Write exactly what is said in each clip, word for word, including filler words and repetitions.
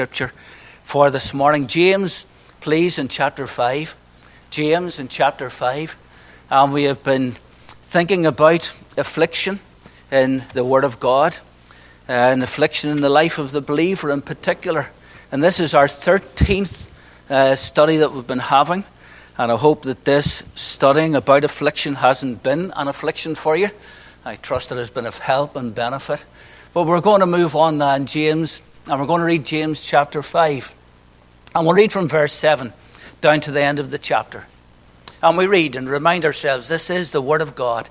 Scripture for this morning. James, please, in chapter five. James in chapter five. And we have been thinking about affliction in the Word of God, uh, and affliction in the life of the believer in particular. And this is our thirteenth uh, study that we've been having. And I hope that this studying about affliction hasn't been an affliction for you. I trust it has been of help and benefit. But we're going to move on now in James, and we're going to read James chapter five. And we'll read from verse seven down to the end of the chapter. And we read and remind ourselves, this is the word of God.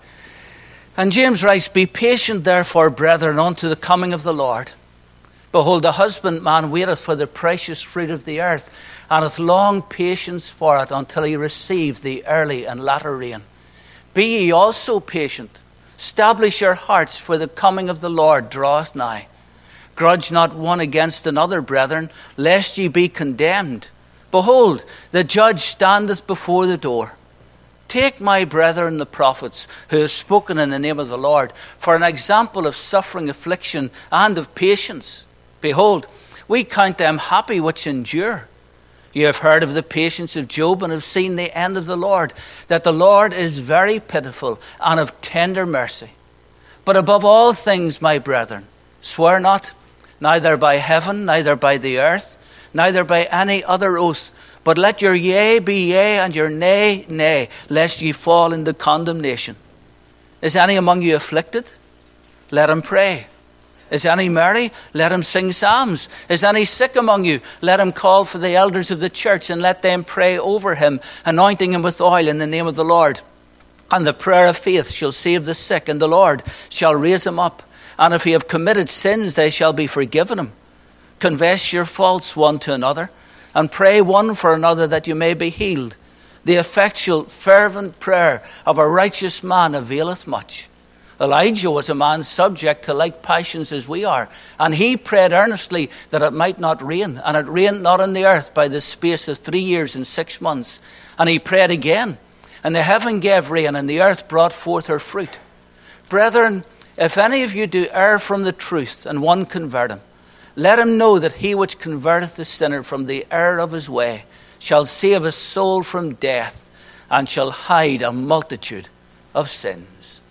And James writes, "Be patient therefore, brethren, unto the coming of the Lord. Behold, the husbandman waiteth for the precious fruit of the earth, and hath long patience for it, until he receive the early and latter rain. Be ye also patient. Establish your hearts, for the coming of the Lord draweth nigh. Grudge not one against another, brethren, lest ye be condemned. Behold, the judge standeth before the door. Take my brethren the prophets, who have spoken in the name of the Lord, for an example of suffering, affliction, and of patience. Behold, we count them happy which endure. You have heard of the patience of Job, and have seen the end of the Lord, that the Lord is very pitiful and of tender mercy. But above all things, my brethren, swear not, neither by heaven, neither by the earth, neither by any other oath, but let your yea be yea, and your nay, nay, lest ye fall into condemnation. Is any among you afflicted? Let him pray. Is any merry? Let him sing psalms. Is any sick among you? Let him call for the elders of the church, and let them pray over him, anointing him with oil in the name of the Lord. And the prayer of faith shall save the sick, and the Lord shall raise him up. And if he have committed sins, they shall be forgiven him. Confess your faults one to another, and pray one for another, that you may be healed. The effectual, fervent prayer of a righteous man availeth much. Elijah was a man subject to like passions as we are, and he prayed earnestly that it might not rain, and it rained not on the earth by the space of three years and six months. And he prayed again, and the heaven gave rain, and the earth brought forth her fruit. Brethren, if any of you do err from the truth, and one convert him, let him know that he which converteth the sinner from the error of his way shall save his soul from death, and shall hide a multitude of sins."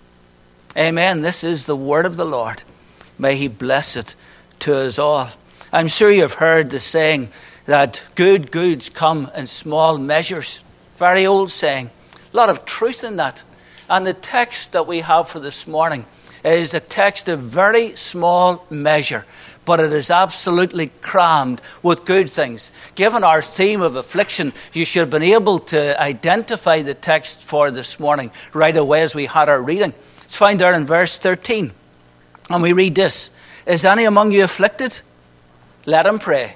Amen. This is the word of the Lord. May he bless it to us all. I'm sure you've heard the saying that good goods come in small measures. Very old saying. A lot of truth in that. And the text that we have for this morning is a text of very small measure, but it is absolutely crammed with good things. Given our theme of affliction, you should have been able to identify the text for this morning right away as we had our reading. It's found there in verse thirteen. And we read this: "Is any among you afflicted? Let him pray."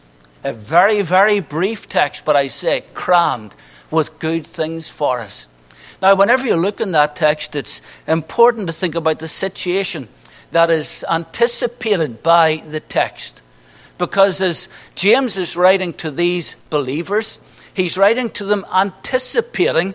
A very, very brief text, but I say crammed with good things for us. Now, whenever you look in that text, it's important to think about the situation that is anticipated by the text. Because as James is writing to these believers, he's writing to them anticipating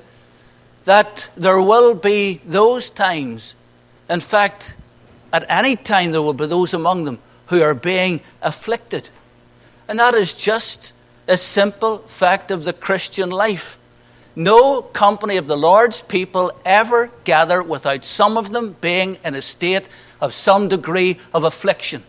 that there will be those times, in fact, at any time there will be those among them who are being afflicted. And that is just a simple fact of the Christian life. No company of the Lord's people ever gather without some of them being in a state of some degree of affliction.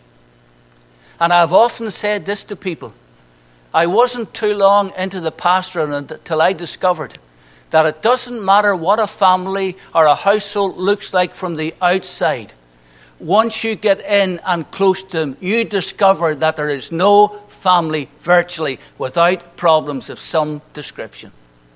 And I've often said this to people. I wasn't too long into the pastorate until I discovered that it doesn't matter what a family or a household looks like from the outside. Once you get in and close to them, you discover that there is no family virtually without problems of some description.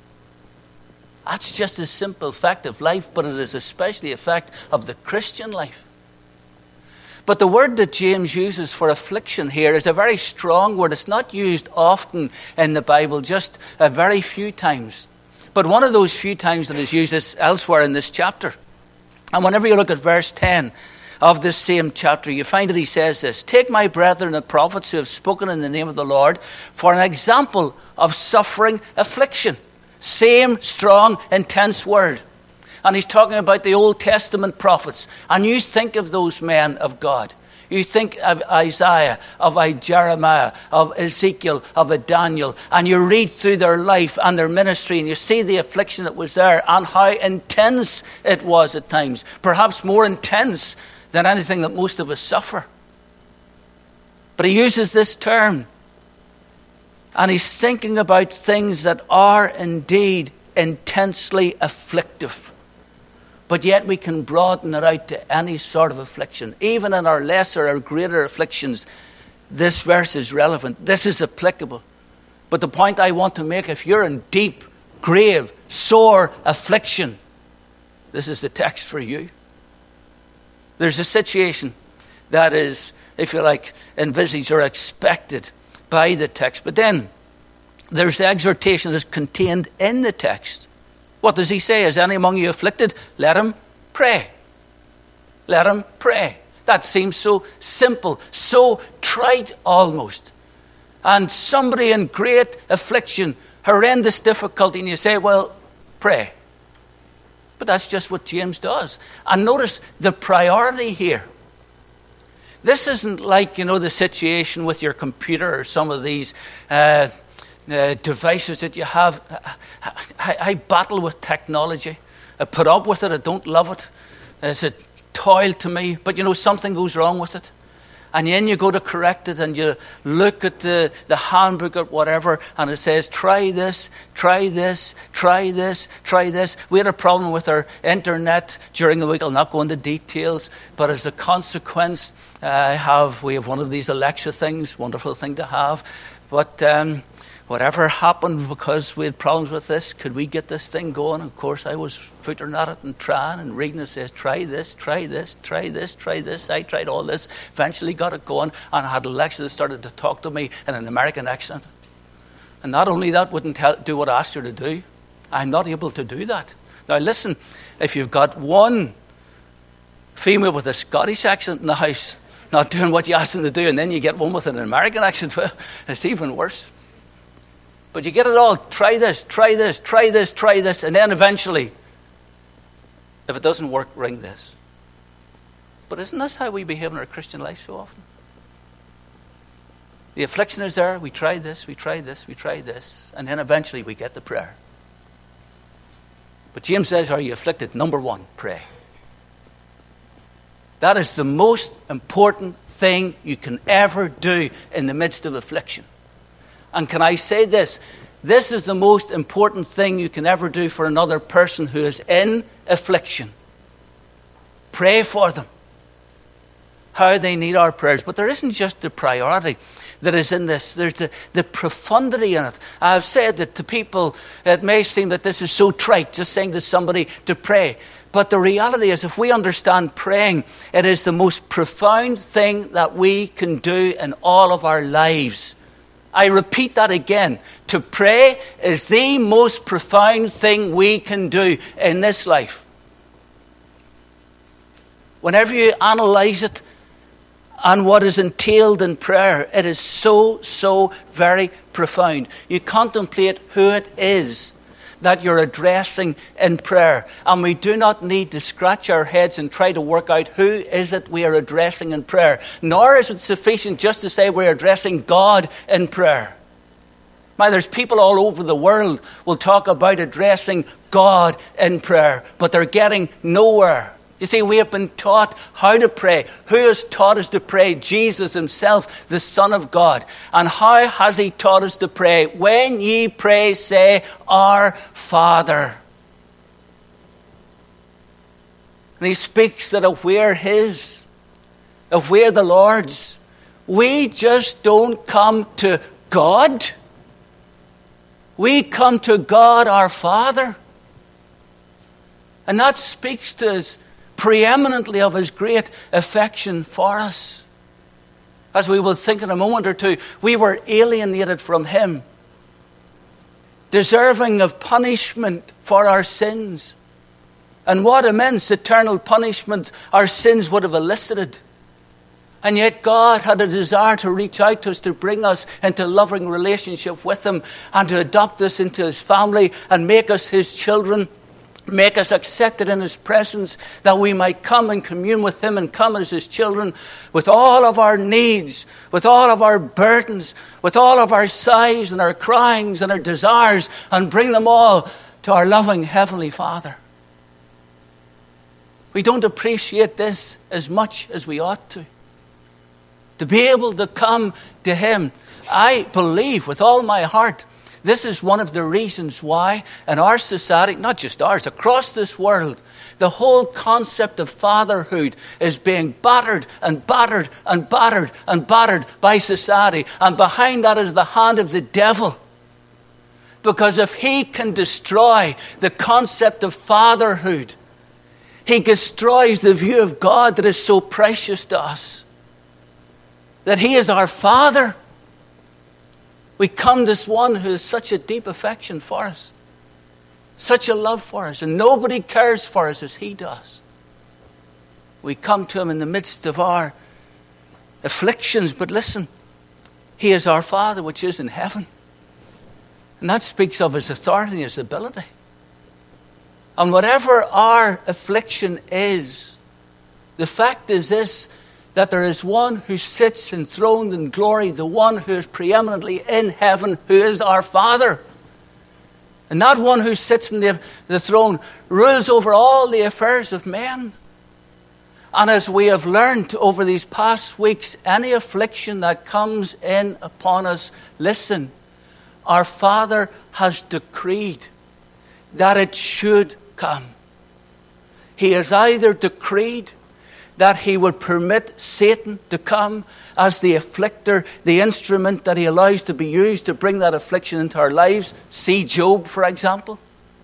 That's just a simple fact of life, but it is especially a fact of the Christian life. But the word that James uses for affliction here is a very strong word. It's not used often in the Bible, just a very few times. But one of those few times that is used is elsewhere in this chapter. And whenever you look at verse ten of this same chapter, you find that he says this: "Take my brethren the prophets, who have spoken in the name of the Lord, for an example of suffering, affliction." Same strong, intense word. And he's talking about the Old Testament prophets. And you think of those men of God. You think of Isaiah, of Jeremiah, of Ezekiel, of Daniel, and you read through their life and their ministry, and you see the affliction that was there and how intense it was at times, perhaps more intense than anything that most of us suffer. But he uses this term, and he's thinking about things that are indeed intensely afflictive. But yet we can broaden it out to any sort of affliction. Even in our lesser or greater afflictions, this verse is relevant. This is applicable. But the point I want to make, if you're in deep, grave, sore affliction, this is the text for you. There's a situation that is, if you like, envisaged or expected by the text. But then there's the exhortation that is contained in the text. What does he say? Is any among you afflicted? Let him pray. Let him pray. That seems so simple, so trite almost. And somebody in great affliction, horrendous difficulty, and you say, well, pray. But that's just what James does. And notice the priority here. This isn't like, you know, the situation with your computer or some of these uh, uh, devices that you have. I, I battle with technology. I put up with it. I don't love it. It's a toil to me. But, you know, something goes wrong with it. And then you go to correct it and you look at the, the handbook or whatever, and it says, try this, try this, try this, try this. We had a problem with our internet during the week. I'll not go into details, but as a consequence, uh, I have we have one of these Alexa things, wonderful thing to have. But um, whatever happened because we had problems with this, could we get this thing going? Of course, I was footering at it and trying and reading. It says, try this, try this, try this, try this. I tried all this, eventually got it going, and I had Alexa that started to talk to me in an American accent. And not only that, wouldn't tell, do what I asked her to do. I'm not able to do that. Now listen, if you've got one female with a Scottish accent in the house, not doing what you ask them to do, and then you get one with an American accent, well, it's even worse. But you get it all. Try this, try this, try this, try this. And then eventually, if it doesn't work, ring this. But isn't this how we behave in our Christian life so often? The affliction is there. We try this, we try this, we try this. And then eventually we get the prayer. But James says, are you afflicted? Number one, pray. That is the most important thing you can ever do in the midst of affliction. And can I say this? This is the most important thing you can ever do for another person who is in affliction. Pray for them. How they need our prayers. But there isn't just the priority that is in this. There's the, the profundity in it. I've said that to people, it may seem that this is so trite, just saying to somebody to pray. But the reality is, if we understand praying, it is the most profound thing that we can do in all of our lives. I repeat that again. To pray is the most profound thing we can do in this life. Whenever you analyze it and what is entailed in prayer, it is so, so very profound. You contemplate who it is that you're addressing in prayer. And we do not need to scratch our heads and try to work out who is it we are addressing in prayer. Nor is it sufficient just to say we're addressing God in prayer. Now, there's people all over the world will talk about addressing God in prayer, but they're getting nowhere. You see, we have been taught how to pray. Who has taught us to pray? Jesus himself, the Son of God. And how has he taught us to pray? When ye pray, say, Our Father. And he speaks that if we're his, if we're the Lord's, we just don't come to God. We come to God our Father. And that speaks to us preeminently of his great affection for us. As we will think in a moment or two, we were alienated from him, deserving of punishment for our sins. And what immense eternal punishment our sins would have elicited. And yet God had a desire to reach out to us, to bring us into loving relationship with him, and to adopt us into his family and make us his children. Make us accepted in his presence, that we might come and commune with him and come as his children with all of our needs, with all of our burdens, with all of our sighs and our cryings and our desires, and bring them all to our loving Heavenly Father. We don't appreciate this as much as we ought to. To be able to come to him, I believe with all my heart, this is one of the reasons why in our society, not just ours, across this world, the whole concept of fatherhood is being battered and battered and battered and battered by society. And behind that is the hand of the devil. Because if he can destroy the concept of fatherhood, he destroys the view of God that is so precious to us. That he is our Father. We come to one who has such a deep affection for us, such a love for us, and nobody cares for us as he does. We come to him in the midst of our afflictions, but listen, he is our Father which is in heaven. And that speaks of his authority and his ability. And whatever our affliction is, the fact is this, that there is one who sits enthroned in glory, the one who is preeminently in heaven, who is our Father. And that one who sits in the, the throne rules over all the affairs of men. And as we have learned over these past weeks, any affliction that comes in upon us, listen, our Father has decreed that it should come. He has either decreed that he would permit Satan to come as the afflicter, the instrument that he allows to be used to bring that affliction into our lives. See Job, for example.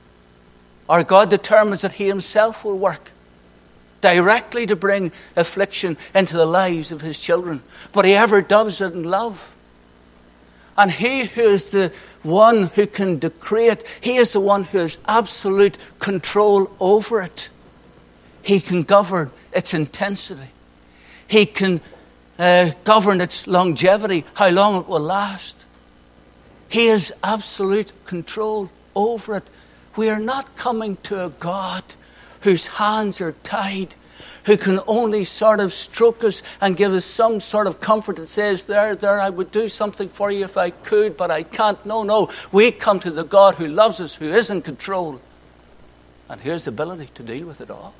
Or God determines that he himself will work directly to bring affliction into the lives of his children. But he ever does it in love. And he who is the one who can decree it, he is the one who has absolute control over it. He can govern its intensity. He can uh, govern its longevity, how long it will last. He has absolute control over it. We are not coming to a God whose hands are tied, who can only sort of stroke us and give us some sort of comfort that says, there, there, I would do something for you if I could, but I can't. No, no. We come to the God who loves us, who is in control, and who has the ability to deal with it all.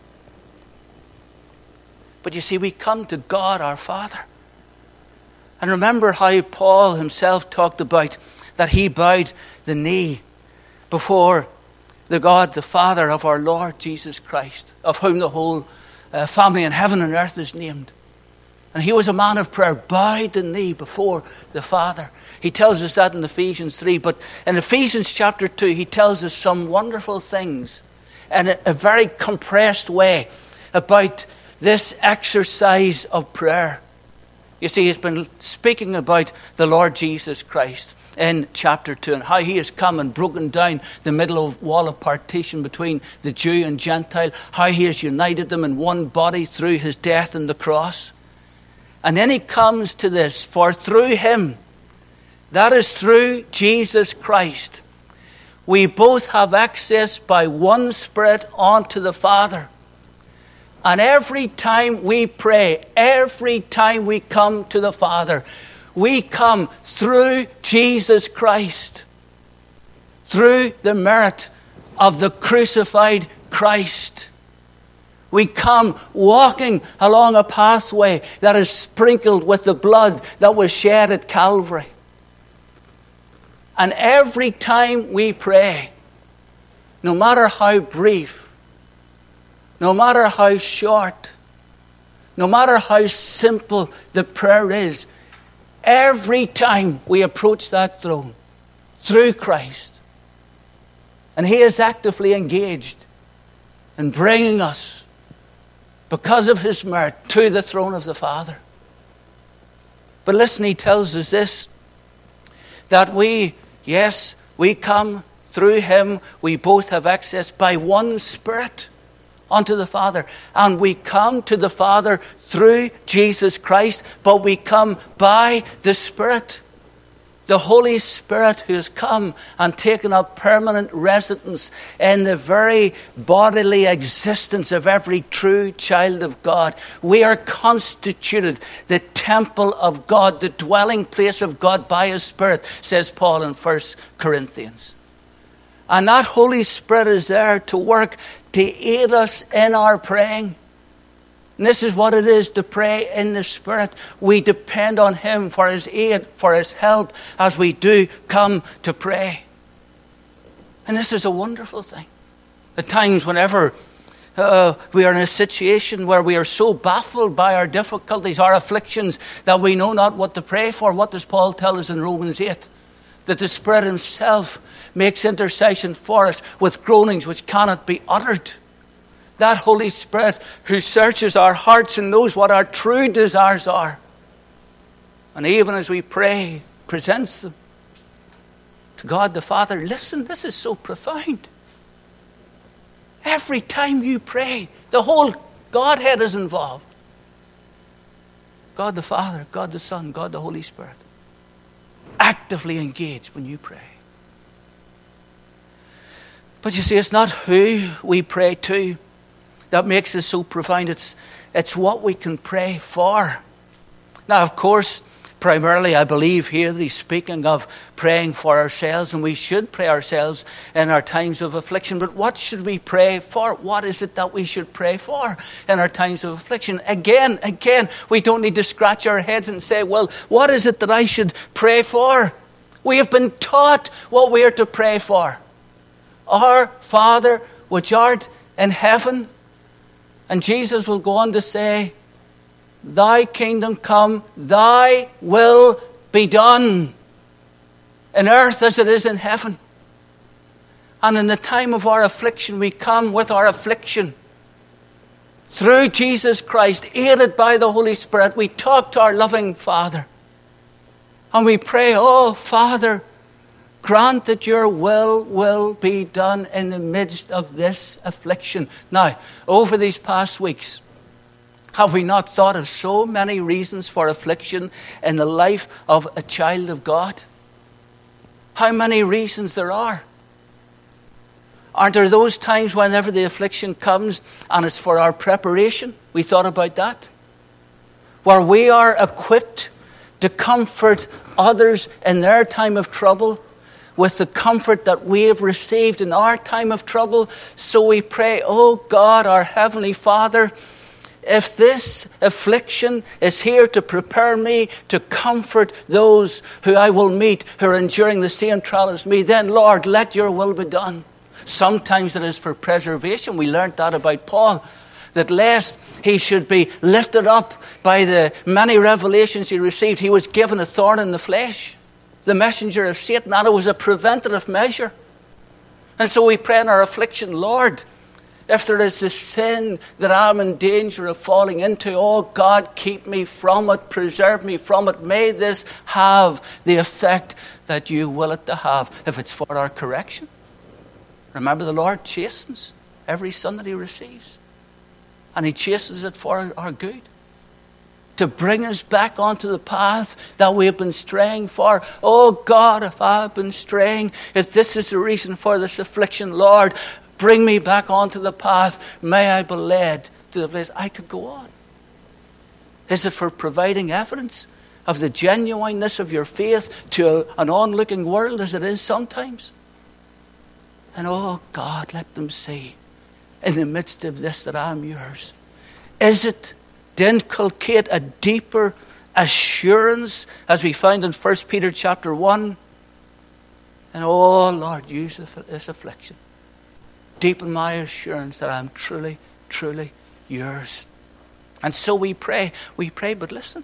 But you see, we come to God our Father. And remember how Paul himself talked about that he bowed the knee before the God, the Father of our Lord Jesus Christ, of whom the whole uh, family in heaven and earth is named. And he was a man of prayer, bowed the knee before the Father. He tells us that in Ephesians three. But in Ephesians chapter two, he tells us some wonderful things in a, a very compressed way about this exercise of prayer. You see, he's been speaking about the Lord Jesus Christ in chapter two and how he has come and broken down the middle of wall of partition between the Jew and Gentile, how he has united them in one body through his death on the cross. And then he comes to this, for through him, that is through Jesus Christ, we both have access by one Spirit unto the Father. And every time we pray, every time we come to the Father, we come through Jesus Christ, through the merit of the crucified Christ. We come walking along a pathway that is sprinkled with the blood that was shed at Calvary. And every time we pray, no matter how brief, no matter how short, no matter how simple the prayer is, every time we approach that throne through Christ, and he is actively engaged in bringing us, because of his merit, to the throne of the Father. But listen, he tells us this, that we, yes, we come through him, we both have access by one Spirit unto the Father. And we come to the Father through Jesus Christ, but we come by the Spirit The Holy Spirit who has come and taken up permanent residence in the very bodily existence of every true child of God. We are constituted the temple of God, the dwelling place of God by His Spirit, says Paul in First Corinthians. And that Holy Spirit is there to work to aid us in our praying. And this is what it is to pray in the Spirit. We depend on Him for His aid, for His help, as we do come to pray. And this is a wonderful thing. At times whenever uh, we are in a situation where we are so baffled by our difficulties, our afflictions, that we know not what to pray for, what does Paul tell us in Romans eight? That the Spirit Himself makes intercession for us with groanings which cannot be uttered. That Holy Spirit who searches our hearts and knows what our true desires are. And even as we pray, presents them to God the Father. Listen, this is so profound. Every time you pray, the whole Godhead is involved. God the Father, God the Son, God the Holy Spirit. Actively engaged when you pray. But you see, it's not who we pray to that makes this so profound. It's, it's what we can pray for. Now, of course, primarily I believe here that he's speaking of praying for ourselves, and we should pray ourselves in our times of affliction. But what should we pray for? What is it that we should pray for in our times of affliction? Again, again, we don't need to scratch our heads and say, well, what is it that I should pray for? We have been taught what we are to pray for. Our Father, which art in heaven. And Jesus will go on to say, Thy kingdom come, Thy will be done in earth as it is in heaven. And in the time of our affliction, we come with our affliction. Through Jesus Christ, aided by the Holy Spirit, we talk to our loving Father. And we pray, oh Father, grant that your will will be done in the midst of this affliction. Now, over these past weeks, have we not thought of so many reasons for affliction in the life of a child of God? How many reasons there are? Aren't there those times whenever the affliction comes and it's for our preparation? We thought about that. Where we are equipped to comfort others in their time of trouble with the comfort that we have received in our time of trouble. So we pray, oh God, our Heavenly Father, if this affliction is here to prepare me to comfort those who I will meet who are enduring the same trial as me, then Lord, let your will be done. Sometimes it is for preservation. We learned that about Paul, that lest he should be lifted up by the many revelations he received, he was given a thorn in the flesh, the messenger of Satan, and it was a preventative measure. And so we pray in our affliction, Lord, if there is a sin that I'm in danger of falling into, oh God, keep me from it, preserve me from it. May this have the effect that you will it to have, if it's for our correction. Remember, the Lord chastens every son that he receives. And he chastens it for our good, to bring us back onto the path that we have been straying for. Oh God, if I have been straying, if this is the reason for this affliction, Lord, bring me back onto the path. May I be led to the place I could go on. Is it for providing evidence of the genuineness of your faith to an onlooking world, as it is sometimes? And oh God, let them see in the midst of this that I am yours. Is it to inculcate a deeper assurance, as we find in First Peter chapter one? And oh Lord, use this affliction. Deepen my assurance that I am truly, truly yours. And so we pray. We pray, but listen.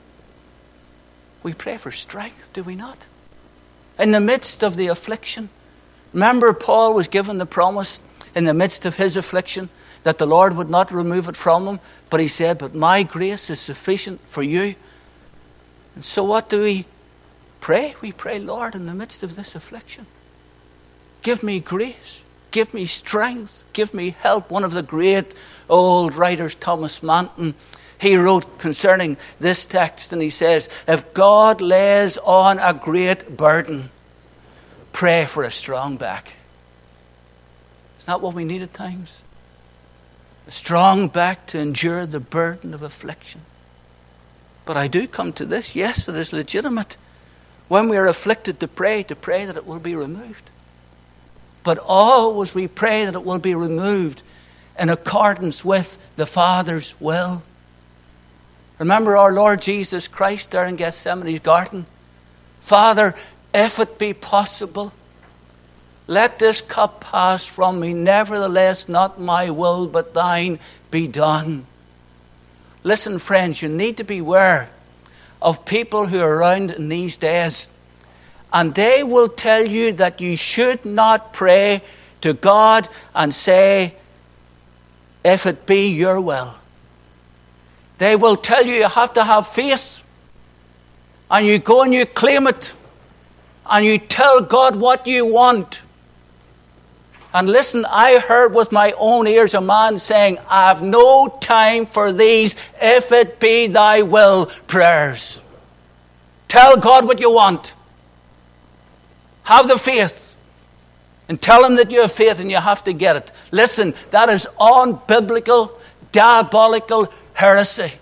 We pray for strength, do we not? In the midst of the affliction. Remember, Paul was given the promise in the midst of his affliction that the Lord would not remove it from him. But he said, but my grace is sufficient for you. And so what do we pray? We pray, Lord, in the midst of this affliction, give me grace. Give me strength. Give me help. One of the great old writers, Thomas Manton, He wrote concerning this text, and he says, if God lays on a great burden, pray for a strong back. Isn't that what we need at times? A strong back to endure the burden of affliction. But I do come to this, yes, it is legitimate when we are afflicted to pray, to pray that it will be removed. But always we pray that it will be removed in accordance with the Father's will. Remember our Lord Jesus Christ there in Gethsemane's garden. Father, if it be possible, let this cup pass from me. Nevertheless, not my will, but thine be done. Listen, friends, you need to beware of people who are around in these days. And they will tell you that you should not pray to God and say, if it be your will. They will tell you you have to have faith. And you go and you claim it. And you tell God what you want. And listen, I heard with my own ears a man saying, I have no time for these if it be thy will prayers. Tell God what you want. Have the faith. And tell him that you have faith and you have to get it. Listen, that is unbiblical, diabolical heresy.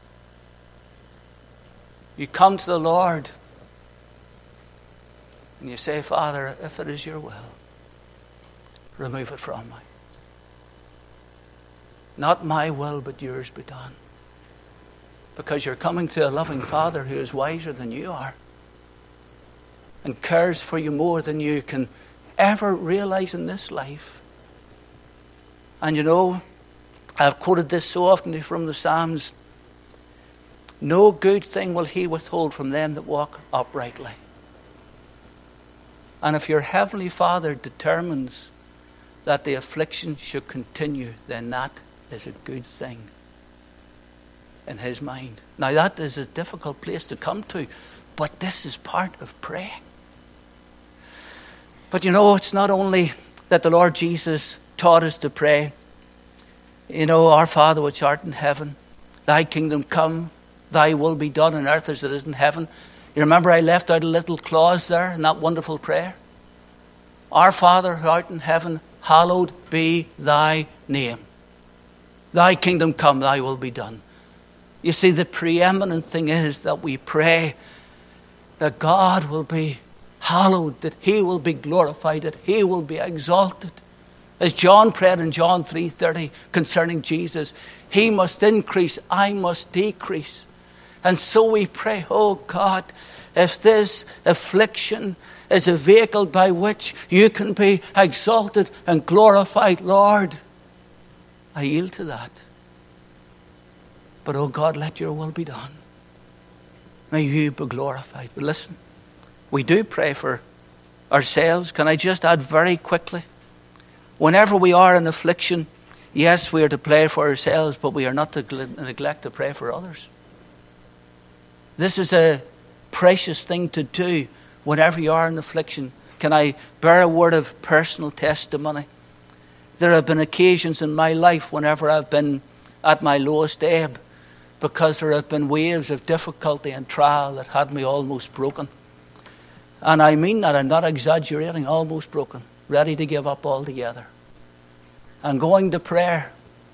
You come to the Lord and you say, Father, if it is your will, remove it from me. Not my will, but yours be done. Because you're coming to a loving Father who is wiser than you are and cares for you more than you can ever realize in this life. And you know, I've quoted this so often from the Psalms. No good thing will he withhold from them that walk uprightly. And if your Heavenly Father determines that the affliction should continue, then that is a good thing in his mind. Now that is a difficult place to come to, but this is part of praying. But you know, it's not only that the Lord Jesus taught us to pray. You know, our Father which art in heaven, thy kingdom come, thy will be done on earth as it is in heaven. You remember I left out a little clause there in that wonderful prayer? Our Father who art in heaven, hallowed be thy name. Thy kingdom come, thy will be done. You see, the preeminent thing is that we pray that God will be hallowed, that he will be glorified, that he will be exalted. As John prayed in John three thirty concerning Jesus, he must increase, I must decrease. And so we pray, oh God, if this affliction is a vehicle by which you can be exalted and glorified, Lord, I yield to that. But oh God, let your will be done. May you be glorified. But listen, we do pray for ourselves. Can I just add very quickly? Whenever we are in affliction, yes, we are to pray for ourselves, but we are not to neglect to pray for others. This is a precious thing to do whenever you are in affliction. Can I bear a word of personal testimony? There have been occasions in my life whenever I've been at my lowest ebb, because there have been waves of difficulty and trial that had me almost broken. And I mean that, I'm not exaggerating, almost broken, ready to give up altogether. And going to prayer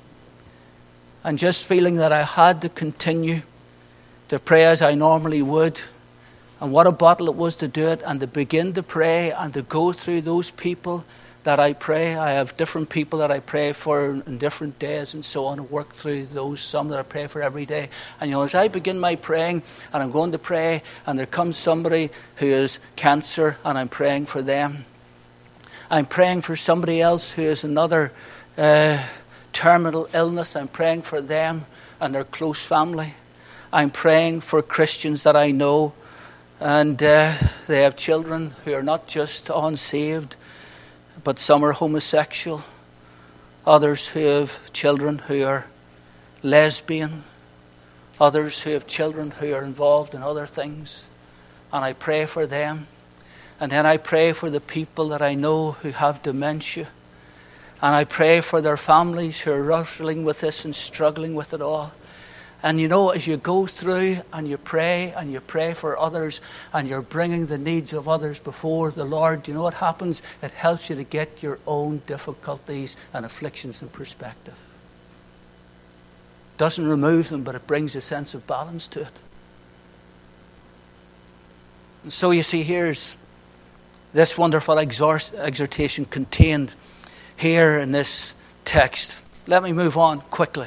and just feeling that I had to continue to pray as I normally would. And what a battle it was to do it and to begin to pray and to go through those people that I pray. I have different people that I pray for in different days and so on, and work through those, some that I pray for every day. And you know, as I begin my praying and I'm going to pray and there comes somebody who has cancer and I'm praying for them. I'm praying for somebody else who has another uh, terminal illness. I'm praying for them and their close family. I'm praying for Christians that I know, and uh, they have children who are not just unsaved, but some are homosexual. Others who have children who are lesbian. Others who have children who are involved in other things. And I pray for them. And then I pray for the people that I know who have dementia. And I pray for their families who are wrestling with this and struggling with it all. And you know, as you go through and you pray and you pray for others and you're bringing the needs of others before the Lord, you know what happens? It helps you to get your own difficulties and afflictions in perspective. Doesn't remove them, but it brings a sense of balance to it. And so you see, here's this wonderful exhort, exhortation contained here in this text. Let me move on quickly.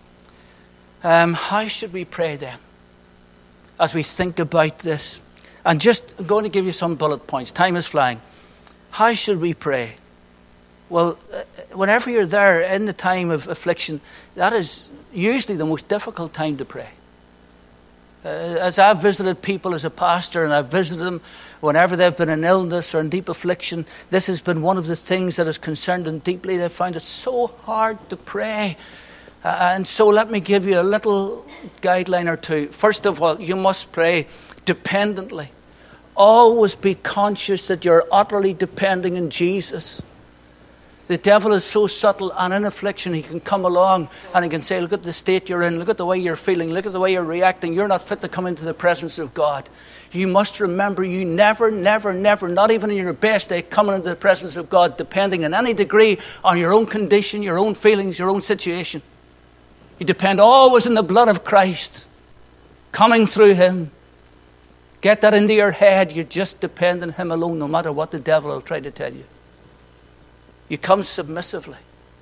Um, how should we pray then? As we think about this. And just I'm going to give you some bullet points. Time is flying. How should we pray? Well, whenever you're there in the time of affliction, that is usually the most difficult time to pray. Uh, as I've visited people as a pastor, and I've visited them whenever they've been in illness or in deep affliction, this has been one of the things that has concerned them deeply. They've found it so hard to pray. Uh, and so let me give you a little guideline or two. First of all, you must pray dependently. Always be conscious that you're utterly depending on Jesus. The devil is so subtle, and in affliction he can come along and he can say, look at the state you're in, look at the way you're feeling, look at the way you're reacting. You're not fit to come into the presence of God. You must remember you never, never, never, not even in your best day, coming into the presence of God, depending in any degree on your own condition, your own feelings, your own situation. You depend always on the blood of Christ, coming through him. Get that into your head. You just depend on him alone, no matter what the devil will try to tell you. You come submissively.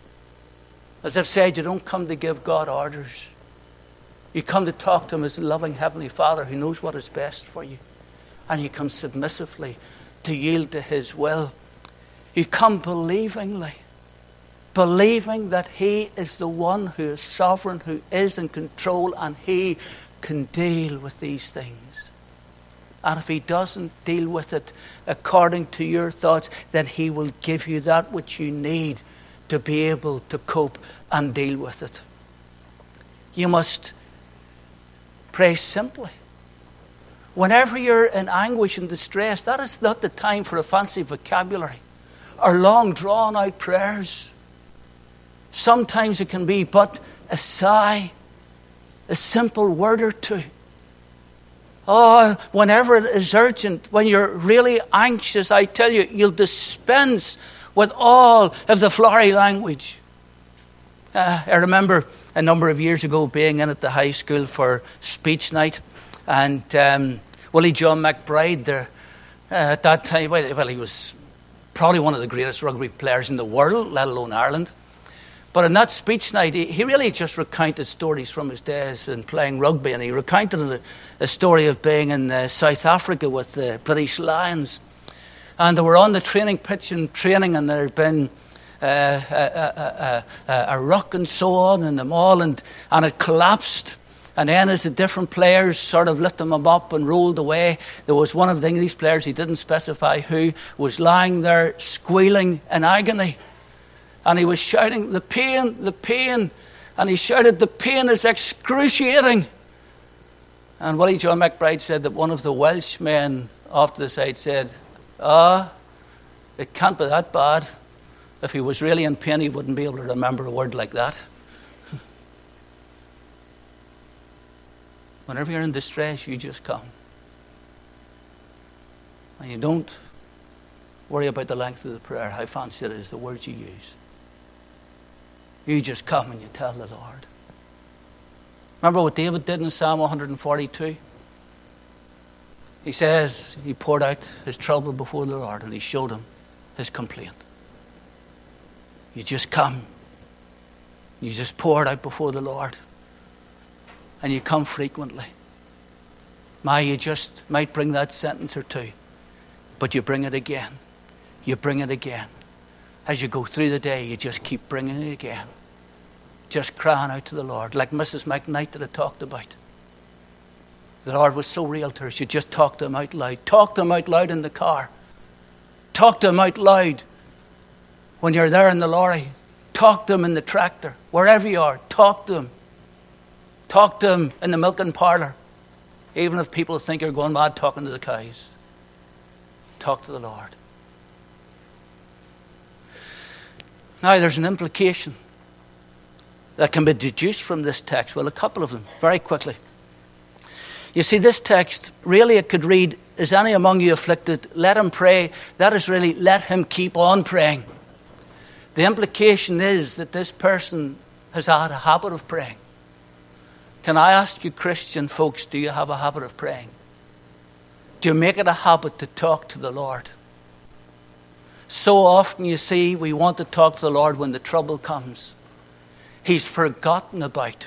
As I've said, you don't come to give God orders. You come to talk to him as a loving Heavenly Father who knows what is best for you. And you come submissively to yield to his will. You come believingly. Believing that he is the one who is sovereign, who is in control, and he can deal with these things. And if he doesn't deal with it according to your thoughts, then he will give you that which you need to be able to cope and deal with it. You must pray simply. Whenever you're in anguish and distress, that is not the time for a fancy vocabulary or long drawn out prayers. Sometimes it can be but a sigh, a simple word or two. Oh, whenever it is urgent, when you're really anxious, I tell you, you'll dispense with all of the flowery language. Uh, I remember a number of years ago being in at the high school for speech night, and um, Willie John McBride there uh, at that time, well, well, he was probably one of the greatest rugby players in the world, let alone Ireland. But in that speech night, he, he really just recounted stories from his days in playing rugby. And he recounted a, a story of being in uh, South Africa with the British Lions. And they were on the training pitch and training, and there had been uh, a, a, a, a ruck and so on in the mall, and, and it collapsed. And then as the different players sort of lifted them up and rolled away, there was one of the English players, he didn't specify who, was lying there squealing in agony. And he was shouting, the pain, the pain. And he shouted, the pain is excruciating. And Willie John McBride said that one of the Welsh men off to the side said, ah, it can't be that bad. If he was really in pain, he wouldn't be able to remember a word like that. Whenever you're in distress, you just come. And you don't worry about the length of the prayer, how fancy it is, the words you use. You just come and you tell the Lord. Remember what David did in Psalm one forty-two? He says he poured out his trouble before the Lord and he showed him his complaint. You just come. You just pour it out before the Lord. And you come frequently. My, you just might bring that sentence or two, but you bring it again. You bring it again. As you go through the day, you just keep bringing it again. Just crying out to the Lord, like Missus McKnight that I talked about. The Lord was so real to her, she just talked to him out loud. Talk to him out loud in the car. Talk to him out loud when you're there in the lorry. Talk to him in the tractor. Wherever you are, talk to him. Talk to him in the milking parlour. Even if people think you're going mad talking to the cows. Talk to the Lord. Now there's an implication. that can be deduced from this text? Well, a couple of them, very quickly. You see, this text, really it could read, is any among you afflicted? Let him pray. That is really, let him keep on praying. The implication is that this person has had a habit of praying. Can I ask you, Christian folks, do you have a habit of praying? Do you make it a habit to talk to the Lord? So often, you see, we want to talk to the Lord when the trouble comes. He's forgotten about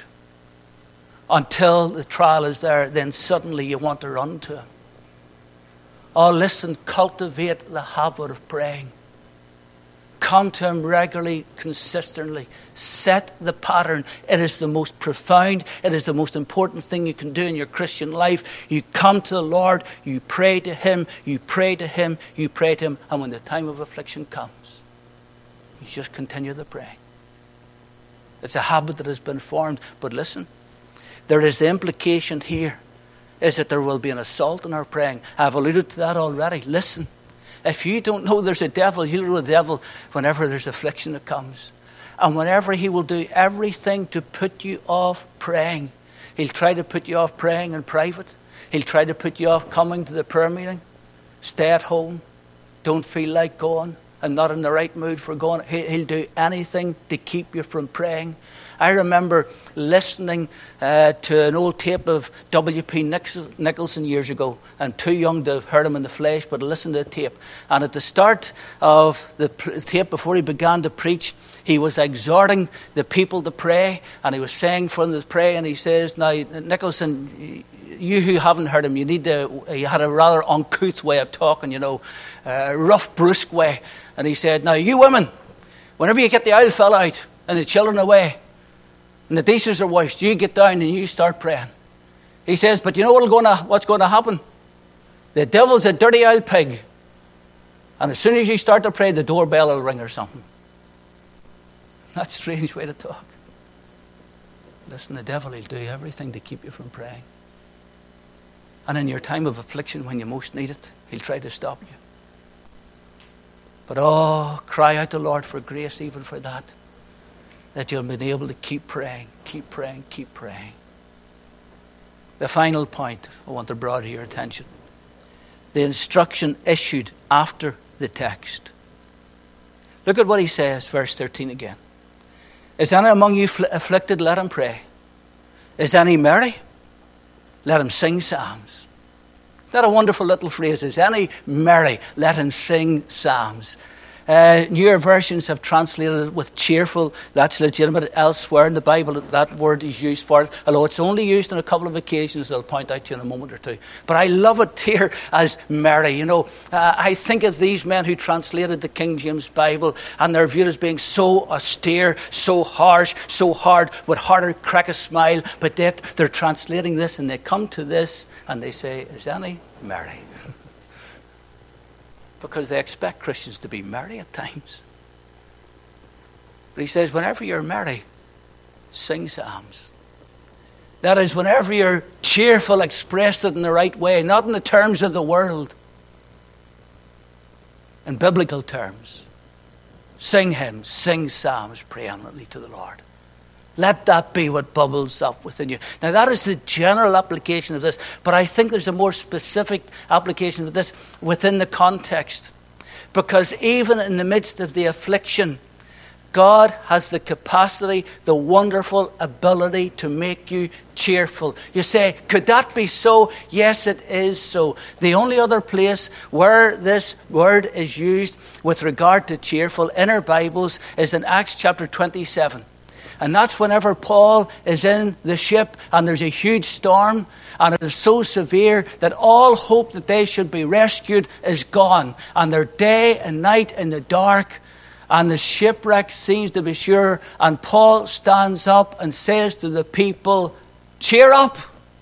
until the trial is there. Then suddenly you want to run to him. Oh, listen, cultivate the habit of praying. Come to him regularly, consistently. Set the pattern. It is the most profound, it is the most important thing you can do in your Christian life. You come to the Lord, you pray to him, you pray to him, you pray to him, and when the time of affliction comes, you just continue the praying. It's a habit that has been formed. But listen, there is the implication here, is that there will be an assault in our praying. I've alluded to that already. Listen. If you don't know there's a devil, you'll know the devil whenever there's affliction that comes. And whenever he will do everything to put you off praying. He'll try to put you off praying in private. He'll try to put you off coming to the prayer meeting. Stay at home. Don't feel like going. I'm not in the right mood for going. He'll do anything to keep you from praying. I remember listening uh, to an old tape of W P Nicholson years ago. I'm too young to have heard him in the flesh, but I listened to the tape. And at the start of the tape, before he began to preach, he was exhorting the people to pray, and he was saying for them to pray, and he says, now, Nicholson, you who haven't heard him, you need to, he had a rather uncouth way of talking, you know, a rough, brusque way. And he said, now, you women, whenever you get the old fella out and the children away, and the dishes are washed, you get down and you start praying. He says, but you know what'll gonna, what's going to happen? The devil's a dirty old pig. And as soon as you start to pray, the doorbell will ring or something. That's a strange way to talk. Listen, the devil will do everything to keep you from praying. And in your time of affliction, when you most need it, he'll try to stop you. But oh, cry out to the Lord for grace even for that. That you'll be able to keep praying, keep praying, keep praying. The final point I want to draw to your attention. The instruction issued after the text. Look at what he says, verse thirteen again. Is any among you afflicted? Let him pray. Is any merry? Let him sing psalms. Isn't that a wonderful little phrase? Is any merry? Let him sing psalms. Uh, newer versions have translated it with cheerful. That's legitimate. Elsewhere in the Bible, that word is used for it, although it's only used on a couple of occasions that I'll point out to you in a moment or two. But I love it here as merry. You know, uh, I think of these men who translated the King James Bible, and they're viewed as being so austere, so harsh, so hard, would harder crack a smile, but yet they're translating this, and they come to this, and they say, is any merry? Because they expect Christians to be merry at times. But he says, whenever you're merry, sing psalms. That is, whenever you're cheerful, express it in the right way, not in the terms of the world, in biblical terms. Sing hymns, sing psalms preeminently to the Lord. Let that be what bubbles up within you. Now, that is the general application of this, but I think there's a more specific application of this within the context. Because even in the midst of the affliction, God has the capacity, the wonderful ability to make you cheerful. You say, could that be so? Yes, it is so. The only other place where this word is used with regard to cheerful in our Bibles is in Acts chapter twenty-seven. And that's whenever Paul is in the ship and there's a huge storm and it is so severe that all hope that they should be rescued is gone. And they're day and night in the dark and the shipwreck seems to be sure. And Paul stands up and says to the people, cheer up.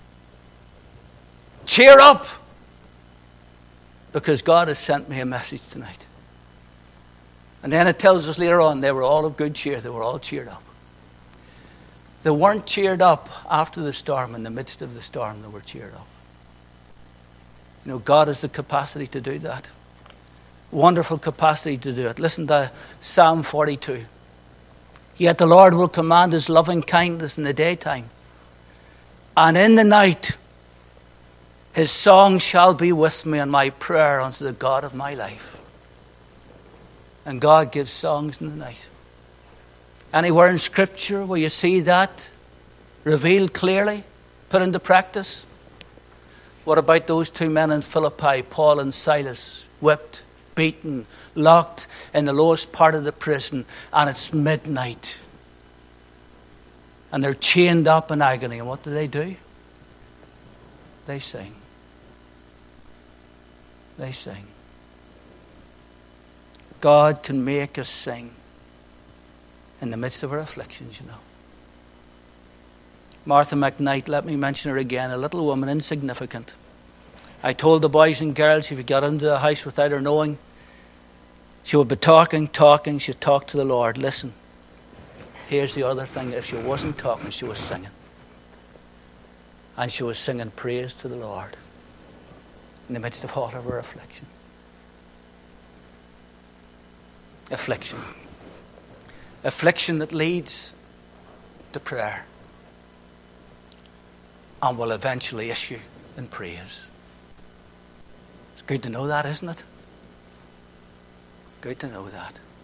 Cheer up. Because God has sent me a message tonight. And then it tells us later on they were all of good cheer. They were all cheered up. They weren't cheered up after the storm. In the midst of the storm, they were cheered up. You know, God has the capacity to do that. Wonderful capacity to do it. Listen to Psalm forty-two. Yet the Lord will command his loving kindness in the daytime. And in the night, his song shall be with me and my prayer unto the God of my life. And God gives songs in the night. Anywhere in Scripture where you see that revealed clearly, put into practice? What about those two men in Philippi, Paul and Silas, whipped, beaten, locked in the lowest part of the prison, and it's midnight. And they're chained up in agony. And what do they do? They sing. They sing. God can make us sing in the midst of our afflictions, you know. Martha McKnight, let me mention her again, a little woman, insignificant. I told the boys and girls, if you got into the house without her knowing, she would be talking, talking, she'd talk to the Lord. Listen, here's the other thing. If she wasn't talking, she was singing. And she was singing praise to the Lord in the midst of all of her affliction. Affliction. Affliction that leads to prayer and will eventually issue in praise. It's good to know that, isn't it? Good to know that.